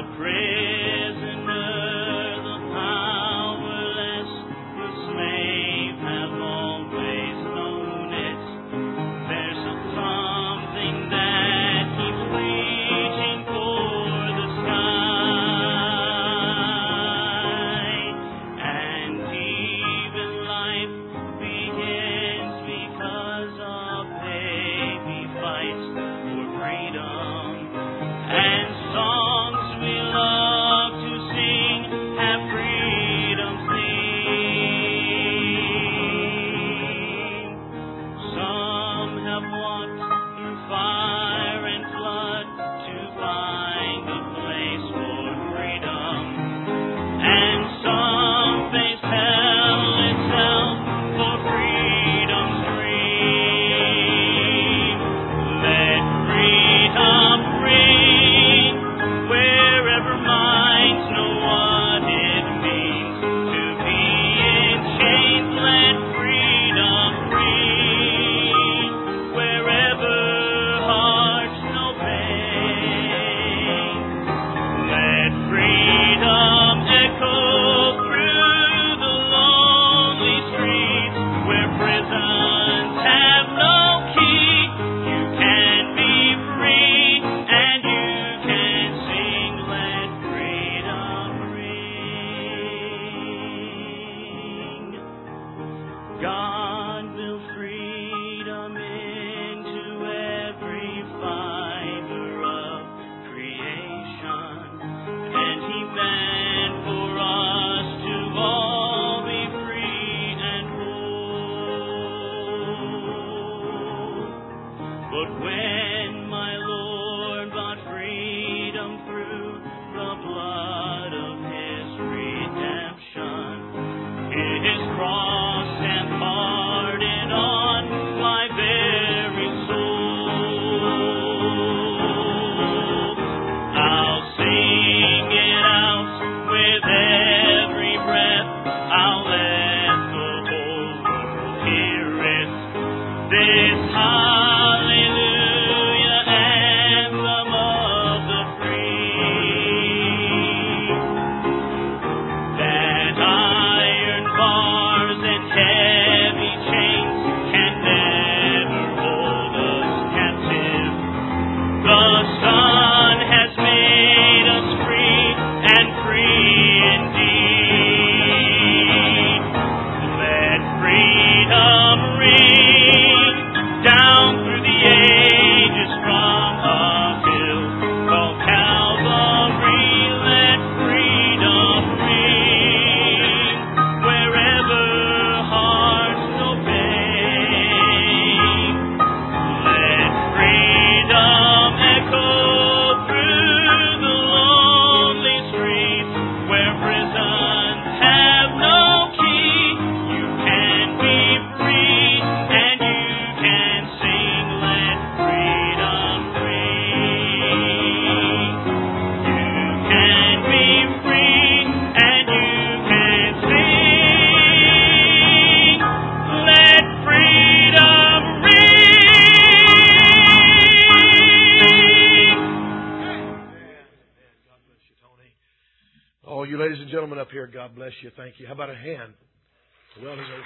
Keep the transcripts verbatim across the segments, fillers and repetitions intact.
God bless you. Thank you. How about a hand? Well deserved.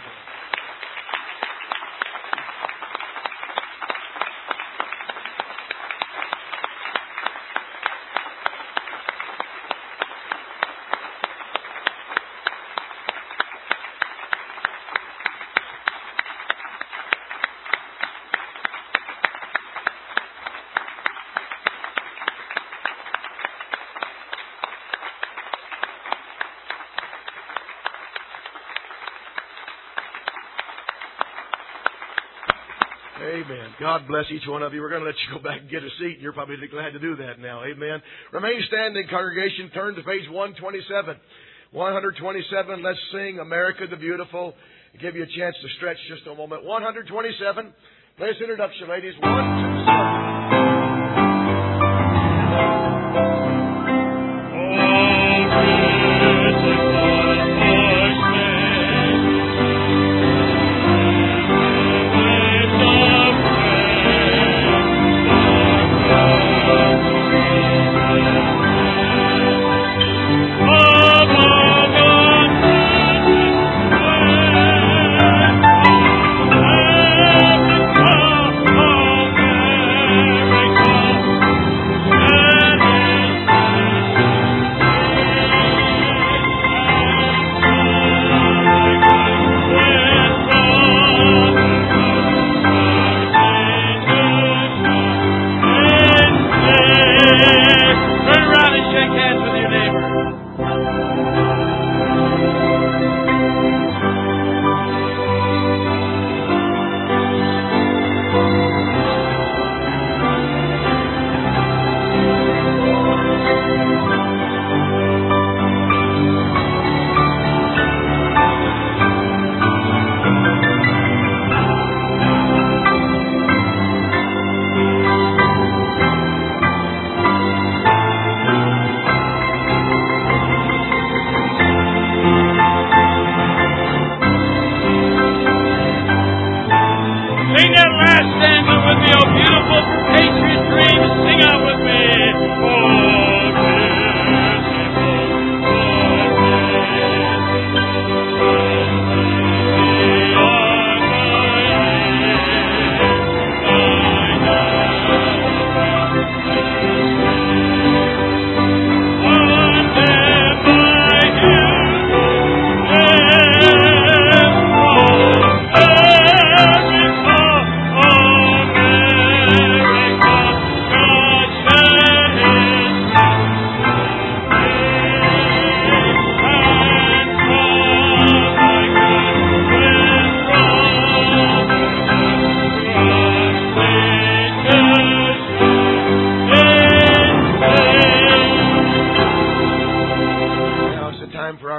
Amen. God bless each one of you. We're going to let you go back and get a seat. You're probably glad to do that now. Amen. Remain standing, congregation. Turn to page one twenty-seven. one twenty-seven. Let's sing America the Beautiful. I'll give you a chance to stretch just a moment. one twenty-seven. Play this introduction, ladies. One, two, seven. Thank you.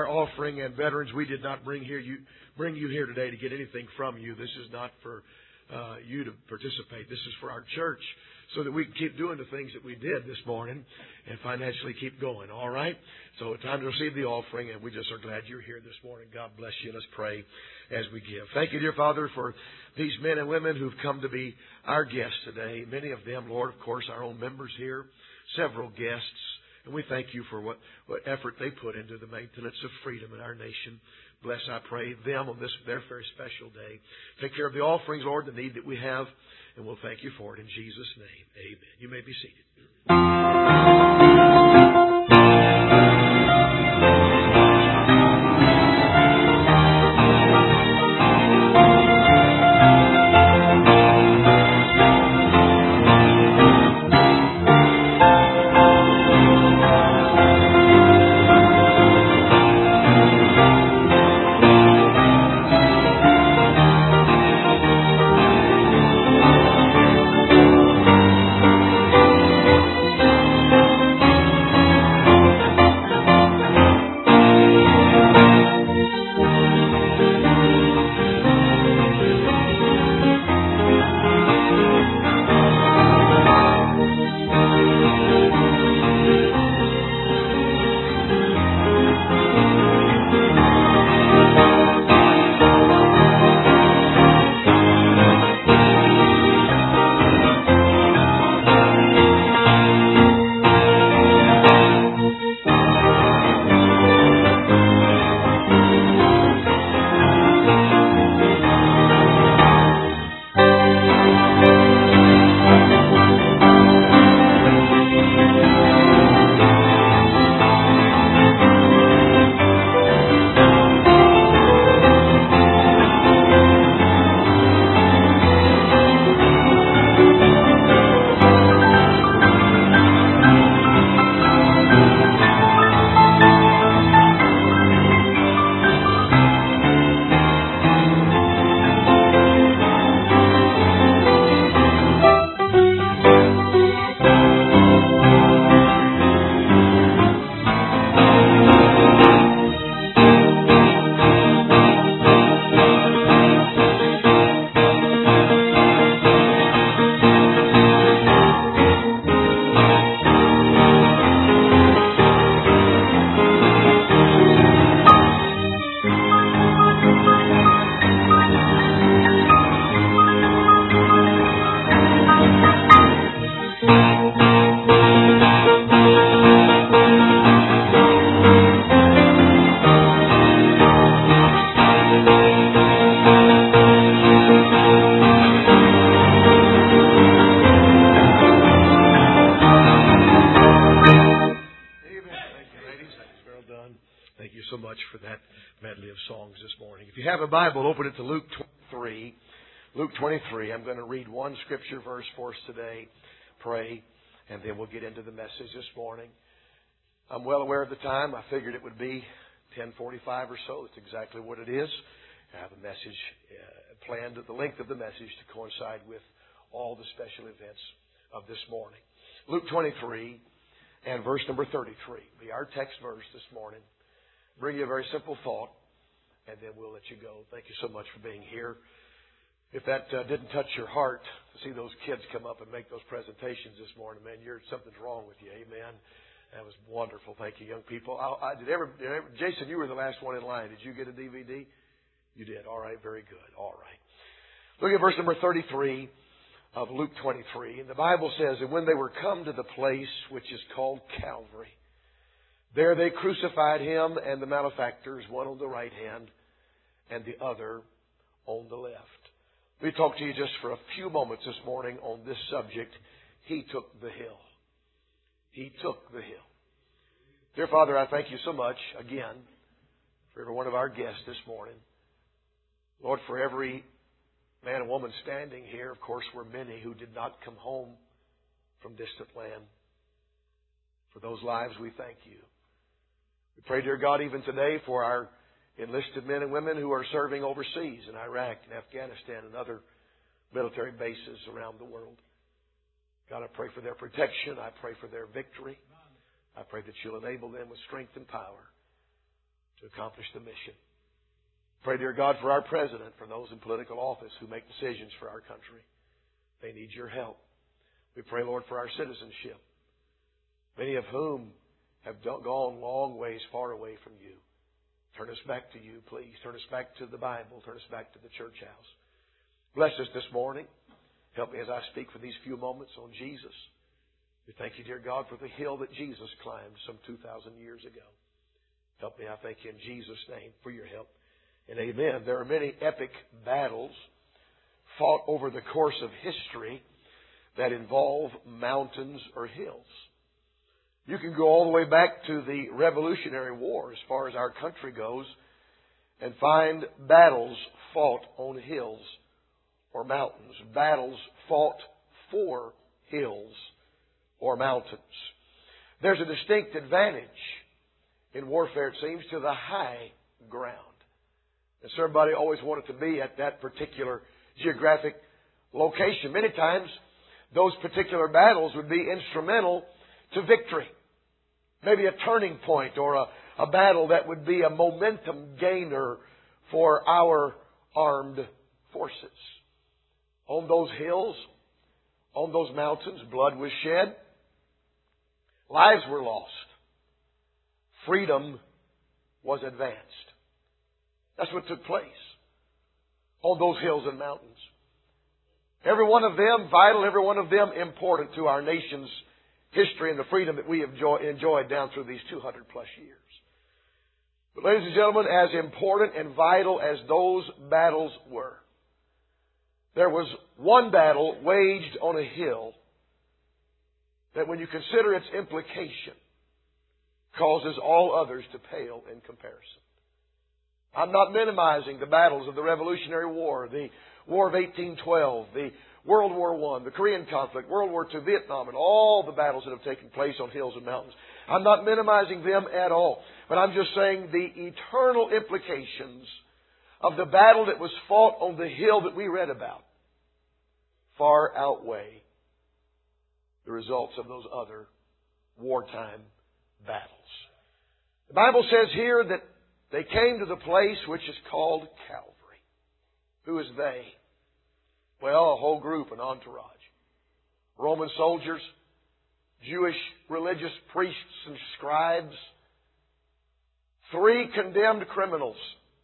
our offering. And veterans, we did not bring here you bring you here today to get anything from you. This is not for uh, you to participate. This is for our church, so that we can keep doing the things that we did this morning and financially keep going. All right? So it's time to receive the offering, and we just are glad you're here this morning. God bless you. Let's pray as we give. Thank you, dear Father, for these men and women who've come to be our guests today. Many of them, Lord, of course, our own members here, several guests. And we thank you for what, what effort they put into the maintenance of freedom in our nation. Bless, I pray, them on this their very special day. Take care of the offerings, Lord, the need that we have. And we'll thank you for it in Jesus' name. Amen. You may be seated. Bible, open it to Luke twenty-three. Luke twenty-three. I'm going to read one scripture verse for us today, pray, and then we'll get into the message this morning. I'm well aware of the time. I figured it would be ten forty-five or so. That's exactly what it is. I have a message uh, planned at the length of the message to coincide with all the special events of this morning. Luke twenty-three and verse number thirty-three be our text verse this morning. Bring you a very simple thought, and then we'll let you go. Thank you so much for being here. If that uh, didn't touch your heart to see those kids come up and make those presentations this morning, man, you're something's wrong with you. Amen. That was wonderful. Thank you, young people. I, I, did, ever, did ever, Jason, you were the last one in line. Did you get a D V D? You did. All right. Very good. All right. Look at verse number thirty-three of Luke twenty-three. And the Bible says, and when they were come to the place which is called Calvary, there they crucified him and the malefactors, one on the right hand and the other on the left. We talked to you just for a few moments this morning on this subject. He took the hill. He took the hill. Dear Father, I thank you so much again for every one of our guests this morning. Lord, for every man and woman standing here, of course, were many who did not come home from distant land. For those lives, we thank you. We pray, dear God, even today for our enlisted men and women who are serving overseas in Iraq and Afghanistan and other military bases around the world. God, I pray for their protection. I pray for their victory. I pray that you'll enable them with strength and power. to accomplish the mission. Pray, dear God, for our president, for those in political office who make decisions for our country. They need your help. We pray, Lord, for our citizenship, many of whom have gone long ways far away from you. Turn us back to you, please. Turn us back to the Bible. Turn us back to the church house. Bless us this morning. Help me as I speak for these few moments on Jesus. We thank you, dear God, for the hill that Jesus climbed some two thousand years ago. Help me, I thank you in Jesus' name for your help. And amen. There are many epic battles fought over the course of history that involve mountains or hills. You can go all the way back to the Revolutionary War as far as our country goes and find battles fought on hills or mountains. Battles fought for hills or mountains. There's a distinct advantage in warfare, it seems, to the high ground. And so everybody always wanted to be at that particular geographic location. Many times, those particular battles would be instrumental to victory. Maybe a turning point or a, a battle that would be a momentum gainer for our armed forces. On those hills, on those mountains, blood was shed. Lives were lost. Freedom was advanced. That's what took place on those hills and mountains. Every one of them vital, every one of them important to our nation's history and the freedom that we have enjoyed down through these two hundred plus years. But ladies and gentlemen, as important and vital as those battles were, there was one battle waged on a hill that, when you consider its implication, causes all others to pale in comparison. I'm not minimizing the battles of the Revolutionary War, the War of eighteen twelve, the World War One, the Korean conflict, World War Two, Vietnam, and all the battles that have taken place on hills and mountains. I'm not minimizing them at all. But I'm just saying the eternal implications of the battle that was fought on the hill that we read about far outweigh the results of those other wartime battles. The Bible says here that they came to the place which is called Calvary. Who is they? Well, a whole group, an entourage. Roman soldiers, Jewish religious priests and scribes, three condemned criminals.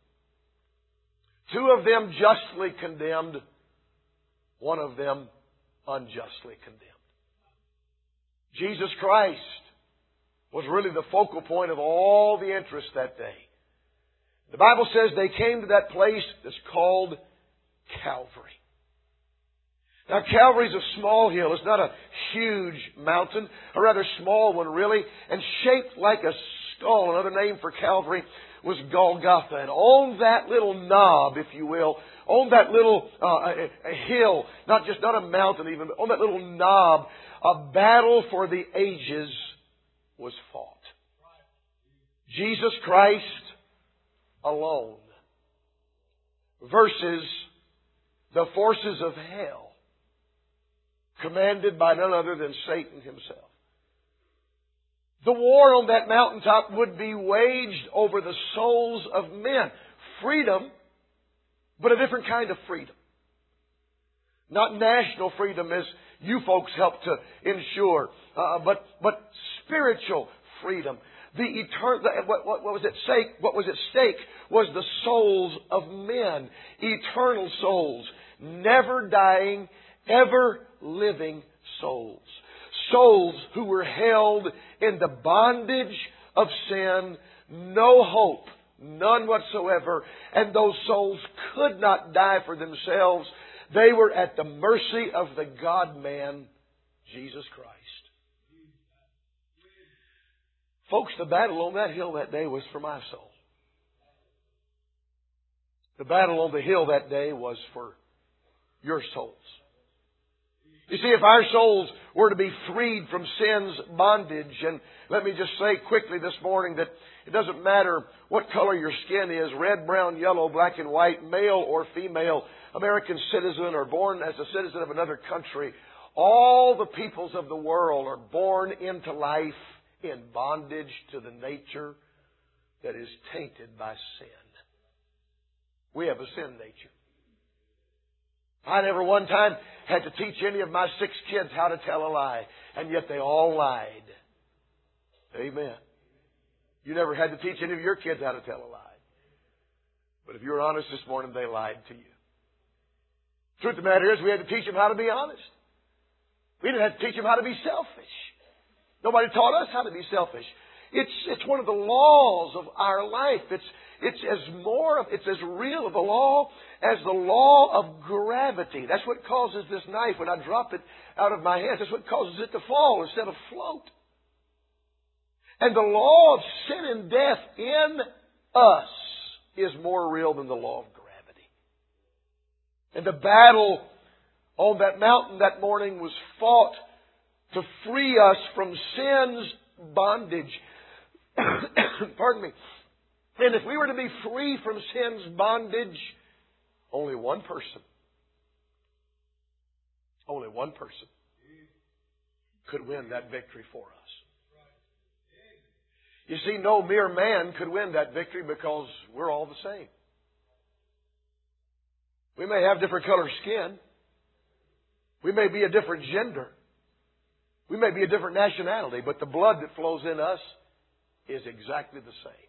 Two of them justly condemned, one of them unjustly condemned. Jesus Christ was really the focal point of all the interest that day. The Bible says they came to that place that's called Calvary. Now, Calvary is a small hill. It's not a huge mountain, a rather small one, really, and shaped like a skull. Another name for Calvary was Golgotha. And on that little knob, if you will, on that little uh, a, a hill, not just not a mountain even, but on that little knob, a battle for the ages was fought. Jesus Christ alone versus the forces of hell, commanded by none other than Satan himself. The war on that mountaintop would be waged over the souls of men. Freedom, but a different kind of freedom. Not national freedom as you folks help to ensure, uh, but but spiritual freedom. The eternal, what, what, what was at stake? What was at stake was the souls of men, eternal souls, never dying, ever living souls. Souls who were held in the bondage of sin, no hope, none whatsoever, and those souls could not die for themselves. They were at the mercy of the God-man, Jesus Christ. Folks, the battle on that hill that day was for my soul. The battle on the hill that day was for your souls. You see, if our souls were to be freed from sin's bondage, and let me just say quickly this morning that it doesn't matter what color your skin is, red, brown, yellow, black and white, male or female, American citizen or born as a citizen of another country, all the peoples of the world are born into life in bondage to the nature that is tainted by sin. We have a sin nature. I never one time had to teach any of my six kids how to tell a lie, and yet they all lied. Amen. You never had to teach any of your kids how to tell a lie. But if you were honest this morning, they lied to you. Truth of the matter is, we had to teach them how to be honest. We didn't have to teach them how to be selfish. Nobody taught us how to be selfish. It's, it's one of the laws of our life. It's, it's as more, of, it's as real of a law as the law of gravity. That's what causes this knife, when I drop it out of my hands, that's what causes it to fall instead of float. And the law of sin and death in us is more real than the law of gravity. And the battle on that mountain that morning was fought to free us from sin's bondage. Pardon me. And if we were to be free from sin's bondage, only one person, only one person could win that victory for us. You see, no mere man could win that victory because we're all the same. We may have different color skin. We may be a different gender. We may be a different nationality, but the blood that flows in us is exactly the same.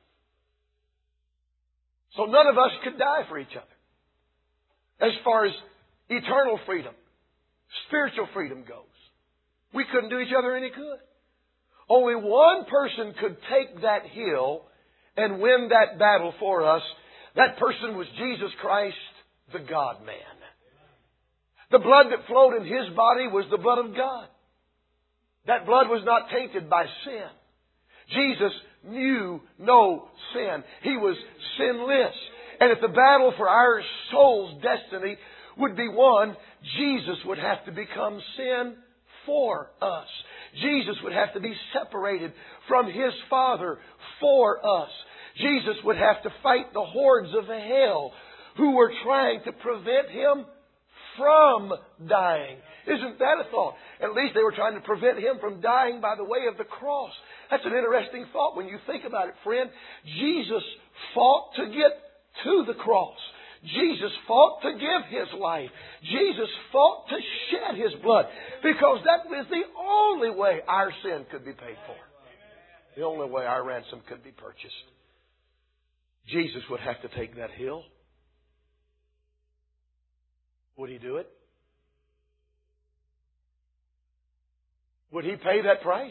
So none of us could die for each other. As far as eternal freedom, spiritual freedom goes, we couldn't do each other any good. Only one person could take that hill and win that battle for us. That person was Jesus Christ, the God-man. The blood that flowed in His body was the blood of God. That blood was not tainted by sin. Jesus knew no sin. He was sinless. And if the battle for our soul's destiny would be won, Jesus would have to become sin for us. Jesus would have to be separated from His Father for us. Jesus would have to fight the hordes of hell who were trying to prevent Him from dying. Isn't that a thought? At least they were trying to prevent Him from dying by the way of the cross. That's an interesting thought when you think about it, friend. Jesus fought to get to the cross. Jesus fought to give His life. Jesus fought to shed His blood, because that was the only way our sin could be paid for. The only way our ransom could be purchased. Jesus would have to take that hill. Would He do it? Would He pay that price?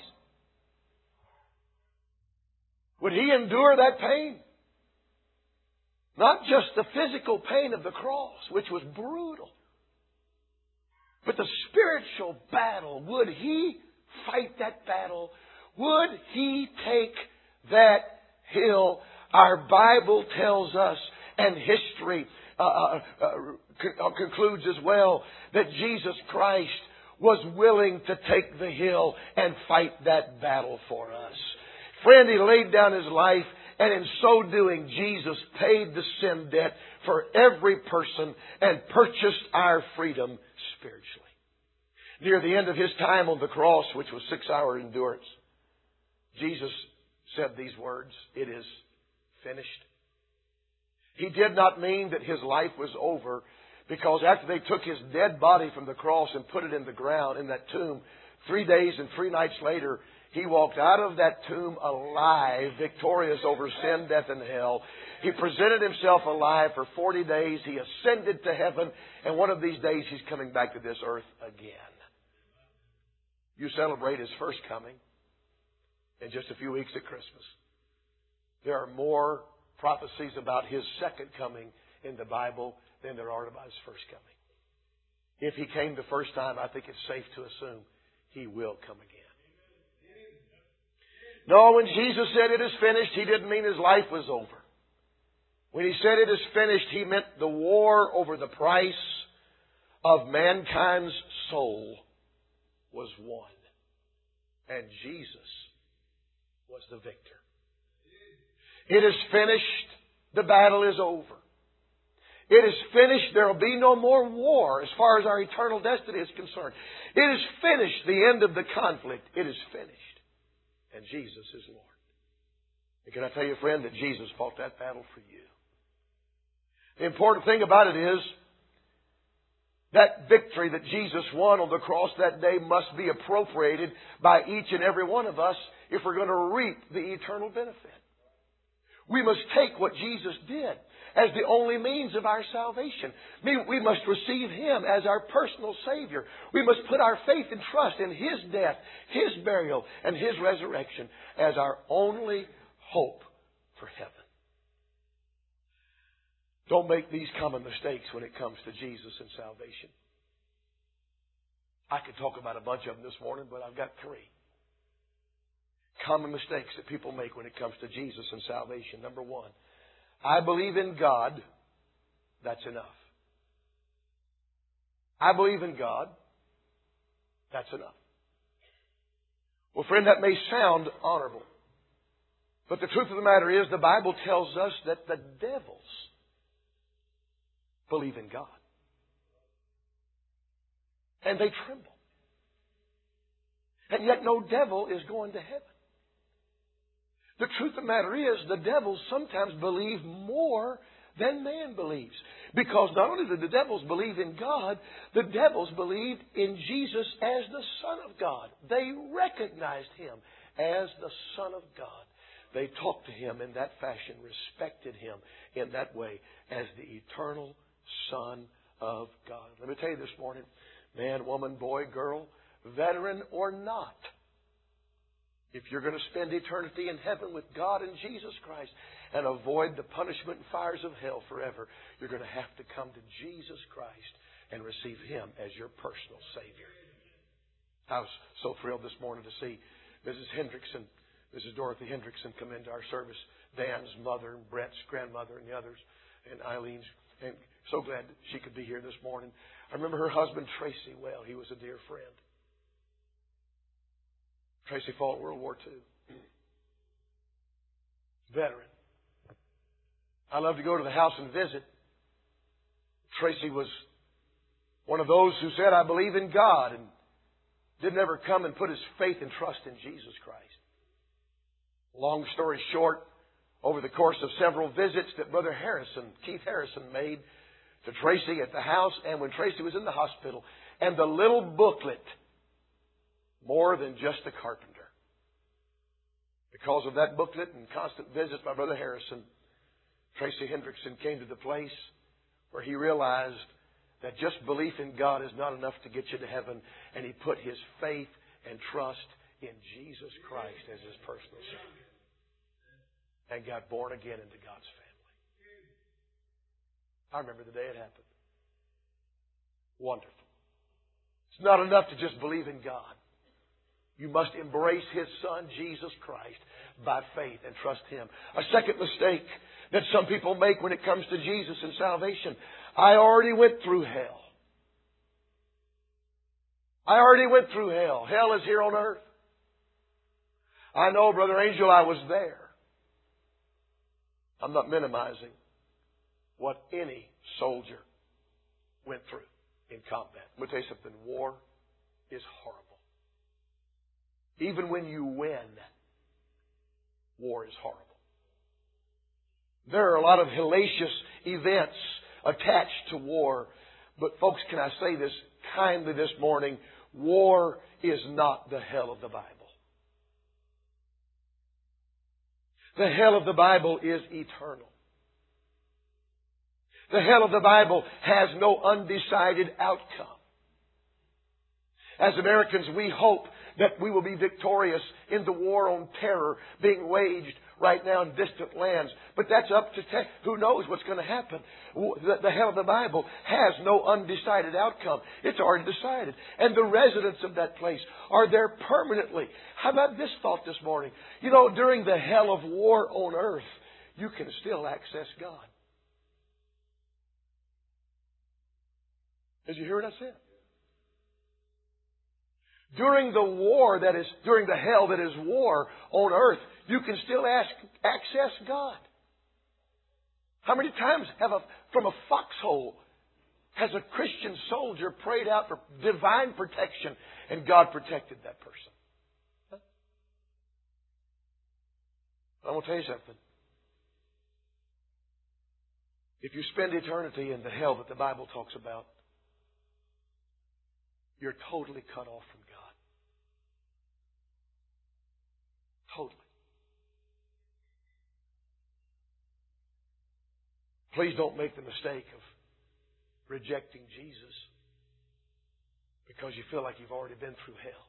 Would He endure that pain? Not just the physical pain of the cross, which was brutal, but the spiritual battle. Would He fight that battle? Would He take that hill? Our Bible tells us, and history uh, uh, uh, concludes as well, that Jesus Christ was willing to take the hill and fight that battle for us. Friend, He laid down His life, and in so doing, Jesus paid the sin debt for every person and purchased our freedom spiritually. Near the end of His time on the cross, which was six-hour endurance, Jesus said these words, "It is finished." He did not mean that His life was over, because after they took His dead body from the cross and put it in the ground, in that tomb, three days and three nights later, He walked out of that tomb alive, victorious over sin, death, and hell. He presented Himself alive for forty days. He ascended to heaven. And one of these days, He's coming back to this earth again. You celebrate His first coming in just a few weeks at Christmas. There are more prophecies about His second coming in the Bible than there are about His first coming. If He came the first time, I think it's safe to assume He will come again. No, when Jesus said it is finished, He didn't mean His life was over. When He said it is finished, He meant the war over the price of mankind's soul was won. And Jesus was the victor. It is finished. The battle is over. It is finished. There will be no more war as far as our eternal destiny is concerned. It is finished. The end of the conflict. It is finished. And Jesus is Lord. And can I tell you, friend, that Jesus fought that battle for you? The important thing about it is that victory that Jesus won on the cross that day must be appropriated by each and every one of us if we're going to reap the eternal benefit. We must take what Jesus did as the only means of our salvation. We must receive Him as our personal Savior. We must put our faith and trust in His death, His burial, and His resurrection as our only hope for heaven. Don't make these common mistakes when it comes to Jesus and salvation. I could talk about a bunch of them this morning, but I've got three. Common mistakes that people make when it comes to Jesus and salvation. Number one, I believe in God. That's enough. I believe in God. That's enough. Well, friend, that may sound honorable. But the truth of the matter is, the Bible tells us that the devils believe in God. And they tremble. And yet no devil is going to heaven. The truth of the matter is, the devils sometimes believe more than man believes. Because not only did the devils believe in God, the devils believed in Jesus as the Son of God. They recognized Him as the Son of God. They talked to Him in that fashion, respected Him in that way as the eternal Son of God. Let me tell you this morning, man, woman, boy, girl, veteran or not, if you're going to spend eternity in heaven with God and Jesus Christ and avoid the punishment and fires of hell forever, you're going to have to come to Jesus Christ and receive Him as your personal Savior. I was so thrilled this morning to see Missus Hendrickson, Missus Dorothy Hendrickson come into our service, Dan's mother and Brett's grandmother and the others, and Eileen's. And so glad that she could be here this morning. I remember her husband, Tracy, well. He was a dear friend. Tracy fought World War Two. Veteran. I love to go to the house and visit. Tracy was one of those who said, I believe in God, and didn't ever come and put his faith and trust in Jesus Christ. Long story short, over the course of several visits that Brother Harrison, Keith Harrison, made to Tracy at the house, and when Tracy was in the hospital, and the little booklet, More Than Just a Carpenter. Because of that booklet and constant visits by Brother Harrison, Tracy Hendrickson came to the place where he realized that just belief in God is not enough to get you to heaven, and he put his faith and trust in Jesus Christ as his personal Savior and got born again into God's family. I remember the day it happened. Wonderful. It's not enough to just believe in God. You must embrace His Son, Jesus Christ, by faith and trust Him. A second mistake that some people make when it comes to Jesus and salvation. I already went through hell. I already went through hell. Hell is here on earth. I know, Brother Angel, I was there. I'm not minimizing what any soldier went through in combat. I'm going to tell you something. War is horrible. Even when you win, war is horrible. There are a lot of hellacious events attached to war. But folks, can I say this kindly this morning? War is not the hell of the Bible. The hell of the Bible is eternal. The hell of the Bible has no undecided outcome. As Americans, we hope that we will be victorious in the war on terror being waged right now in distant lands. But that's up to te- who knows what's going to happen. The, the hell of the Bible has no undecided outcome. It's already decided. And the residents of that place are there permanently. How about this thought this morning? You know, during the hell of war on earth, you can still access God. Did you hear what I said? During the war that is, during the hell that is war on earth, you can still ask, access God. How many times have a, from a foxhole has a Christian soldier prayed out for divine protection and God protected that person? Huh? I'm going to tell you something. If you spend eternity in the hell that the Bible talks about, you're totally cut off from God. Totally. Please don't make the mistake of rejecting Jesus because you feel like you've already been through hell.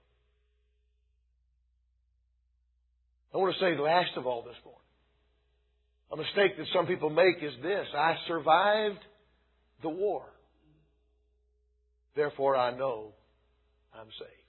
I want to say last of all this morning, a mistake that some people make is this: I survived the war, therefore I know I'm saved.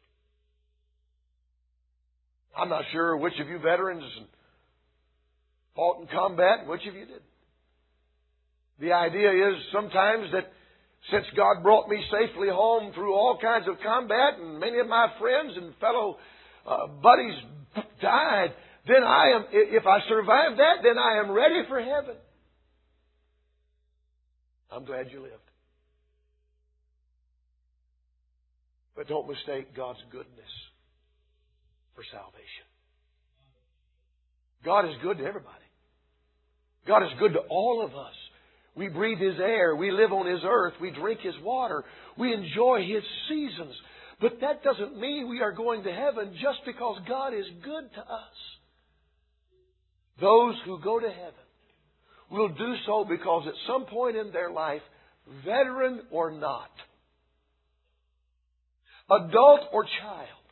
I'm not sure which of you veterans fought in combat and which of you didn't. The idea is sometimes that since God brought me safely home through all kinds of combat and many of my friends and fellow uh, buddies died, then I am, if I survive that, then I am ready for heaven. I'm glad you lived. But don't mistake God's goodness for salvation. God is good to everybody. God is good to all of us. We breathe His air. We live on His earth. We drink His water. We enjoy His seasons. But that doesn't mean we are going to heaven just because God is good to us. Those who go to heaven will do so because at some point in their life, veteran or not, adult or child,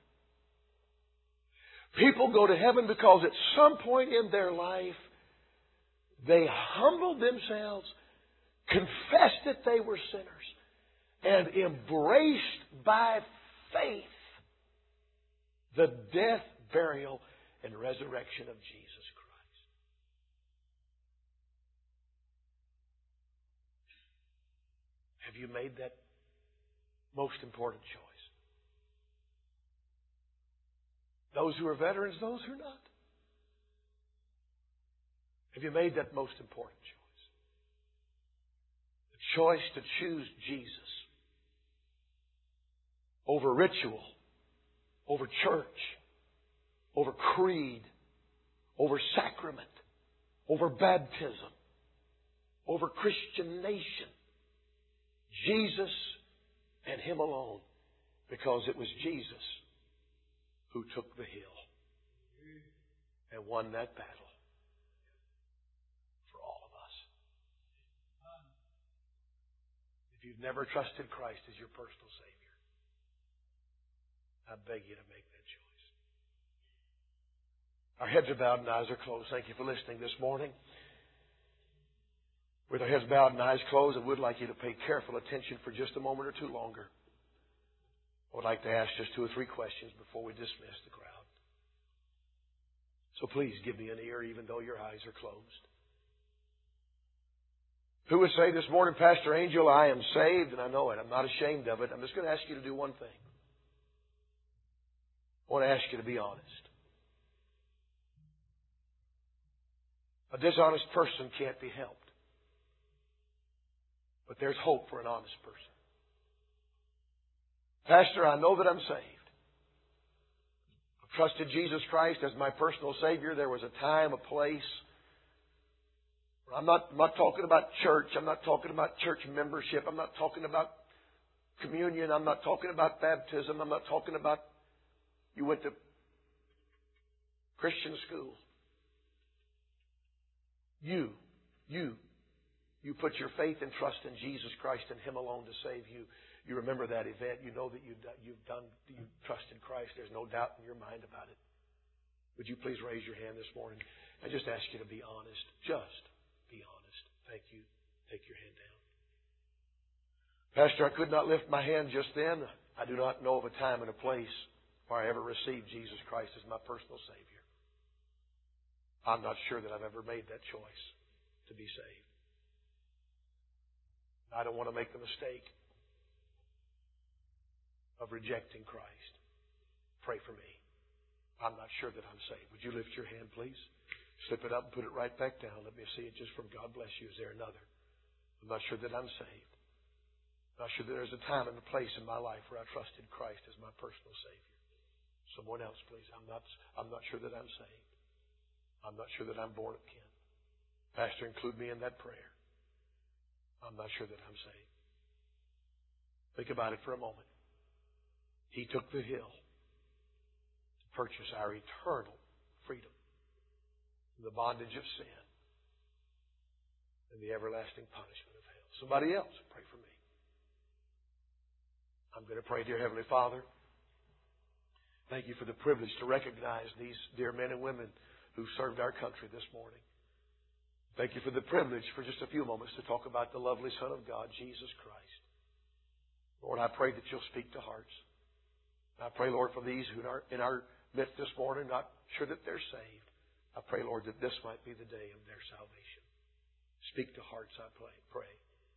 people go to heaven because at some point in their life, they humbled themselves, confessed that they were sinners, and embraced by faith the death, burial, and resurrection of Jesus Christ. Have you made that most important choice? Those who are veterans, those who are not. Have you made that most important choice? The choice to choose Jesus over ritual, over church, over creed, over sacrament, over baptism, over Christian nation. Jesus and Him alone, because it was Jesus who took the hill and won that battle for all of us. If you've never trusted Christ as your personal Savior, I beg you to make that choice. Our heads are bowed and eyes are closed. Thank you for listening this morning. With our heads bowed and eyes closed, I would like you to pay careful attention for just a moment or two longer. I would like to ask just two or three questions before we dismiss the crowd. So please give me an ear even though your eyes are closed. Who would say this morning, Pastor Angel, I am saved and I know it. I'm not ashamed of it. I'm just going to ask you to do one thing. I want to ask you to be honest. A dishonest person can't be helped. But there's hope for an honest person. Pastor, I know that I'm saved. I've trusted Jesus Christ as my personal Savior. There was a time, a place. I'm not, I'm not talking about church. I'm not talking about church membership. I'm not talking about communion. I'm not talking about baptism. I'm not talking about you went to Christian school. You, you, you put your faith and trust in Jesus Christ and Him alone to save you. You remember that event. You know that you've done, you've done, you trusted Christ. There's no doubt in your mind about it. Would you please raise your hand this morning? I just ask you to be honest. Just be honest. Thank you. Take your hand down. Pastor, I could not lift my hand just then. I do not know of a time and a place where I ever received Jesus Christ as my personal Savior. I'm not sure that I've ever made that choice to be saved. I don't want to make the mistake of rejecting Christ. Pray for me. I'm not sure that I'm saved. Would you lift your hand, please? Slip it up and put it right back down. Let me see it just from God bless you. Is there another? I'm not sure that I'm saved. I'm not sure that there's a time and a place in my life where I trusted Christ as my personal Savior. Someone else, please. I'm not, I'm not sure that I'm saved. I'm I'm not sure that I'm born again. Pastor, include me in that prayer. I'm not sure that I'm saved. Think about it for a moment. He took the hill to purchase our eternal freedom from the bondage of sin and the everlasting punishment of hell. Somebody else, pray for me. I'm going to pray, dear Heavenly Father. Thank you for the privilege to recognize these dear men and women who served our country this morning. Thank you for the privilege for just a few moments to talk about the lovely Son of God, Jesus Christ. Lord, I pray that you'll speak to hearts. I pray, Lord, for these who are in our midst this morning, not sure that they're saved. I pray, Lord, that this might be the day of their salvation. Speak to hearts, I pray. pray.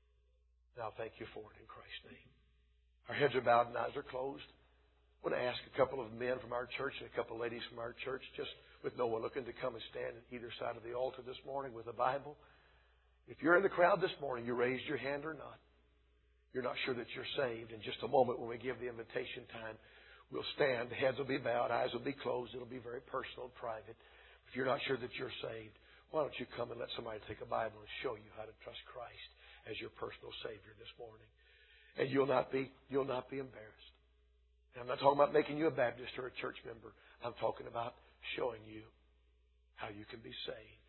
Now, thank you for it in Christ's name. Our heads are bowed and eyes are closed. I want to ask a couple of men from our church and a couple of ladies from our church, just with no one looking, to come and stand at either side of the altar this morning with a Bible. If you're in the crowd this morning, you raised your hand or not, you're not sure that you're saved. In just a moment when we give the invitation time, we'll stand. The heads will be bowed, eyes will be closed. It'll be very personal and private. If you're not sure that you're saved, why don't you come and let somebody take a Bible and show you how to trust Christ as your personal Savior this morning. And you'll not be, you'll not be embarrassed. And I'm not talking about making you a Baptist or a church member. I'm talking about showing you how you can be saved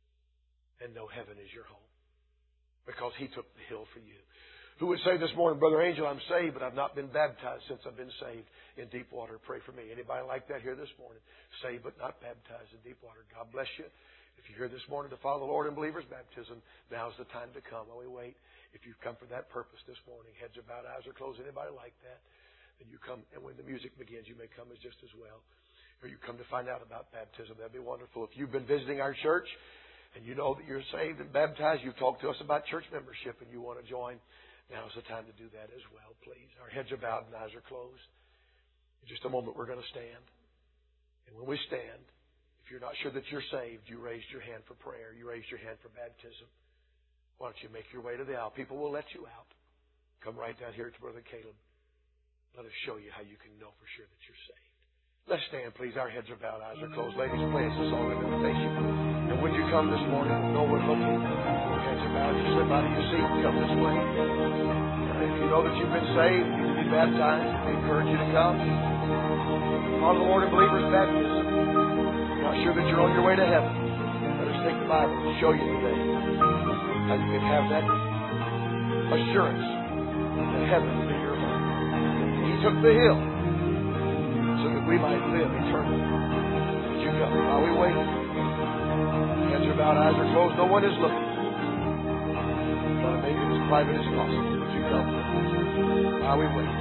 and know heaven is your home. Because He took the hill for you. Who would say this morning, Brother Angel, I'm saved, but I've not been baptized since I've been saved in deep water? Pray for me. Anybody like that here this morning? Saved but not baptized in deep water. God bless you. If you're here this morning to follow the Lord in believer's baptism, now's the time to come. While we wait, if you've come for that purpose this morning, heads are bowed, eyes are closed. Anybody like that? Then you come, and when the music begins, you may come as just as well. Or you come to find out about baptism. That'd be wonderful. If you've been visiting our church and you know that you're saved and baptized, you've talked to us about church membership and you want to join, now's the time to do that as well, please. Our heads are bowed and eyes are closed. In just a moment, we're going to stand. And when we stand, if you're not sure that you're saved, you raised your hand for prayer, you raised your hand for baptism, why don't you make your way to the aisle? People will let you out. Come right down here to Brother Caleb. Let us show you how you can know for sure that you're saved. Let's stand, please. Our heads are bowed, eyes are closed. Ladies, play us a song of invitation. And would you come this morning with no one looking? Your heads are bowed. You slip out of your seat and come this way. And if you know that you've been saved, you can be baptized. We encourage you to come. Follow the Lord in believer's baptism. You're not sure that you're on your way to heaven. Let us take the Bible and show you today how you can have that assurance that heaven will be your home. He took the hill so that we might live eternally. Would you come while we wait? Heads are bowed, eyes are closed. No one is looking. Try to make it as private as possible. Would you come while we wait?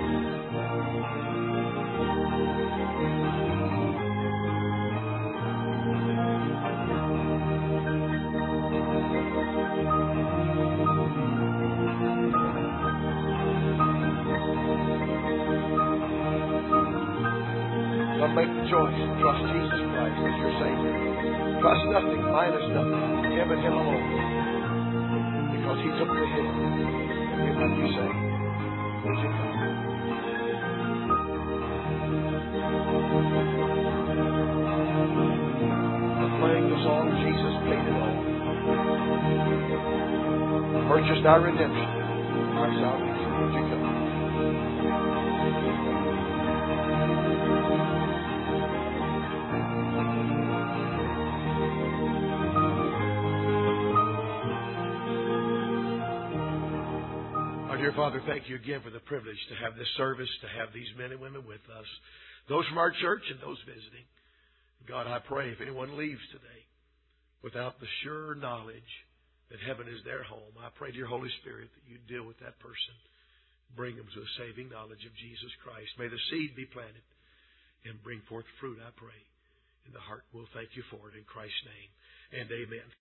Come make the choice to trust Jesus Christ as your Savior. Trust nothing, minus nothing. Him and Him alone. Because He took the hill and we might be saved. Would you come? We're playing the song, Jesus Paid It All. Purchased our redemption, our salvation. Would you come? Dear Father, thank you again for the privilege to have this service, to have these men and women with us, those from our church and those visiting. God, I pray if anyone leaves today without the sure knowledge that heaven is their home, I pray, dear Holy Spirit, that you deal with that person, bring them to a saving knowledge of Jesus Christ. May the seed be planted and bring forth fruit, I pray. In the heart, we'll thank you for it in Christ's name, and amen.